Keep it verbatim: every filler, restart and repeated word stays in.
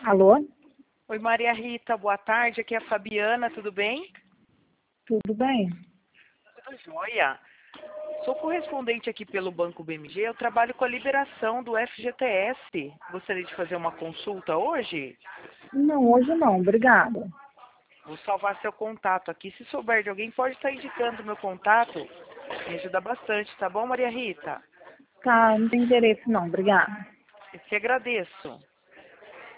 Alô? Oi, Maria Rita, boa tarde. Aqui é a Fabiana, tudo bem? Tudo bem? Tudo jóia. Sou correspondente aqui pelo Banco B M G. Eu trabalho com a liberação do F G T S. Gostaria de fazer uma consulta hoje? Não, hoje não, obrigada. Vou salvar seu contato aqui. Se souber de alguém, pode estar indicando meu contato. Me ajuda bastante, tá bom, Maria Rita? Tá, não tem interesse não, obrigada. Eu que agradeço.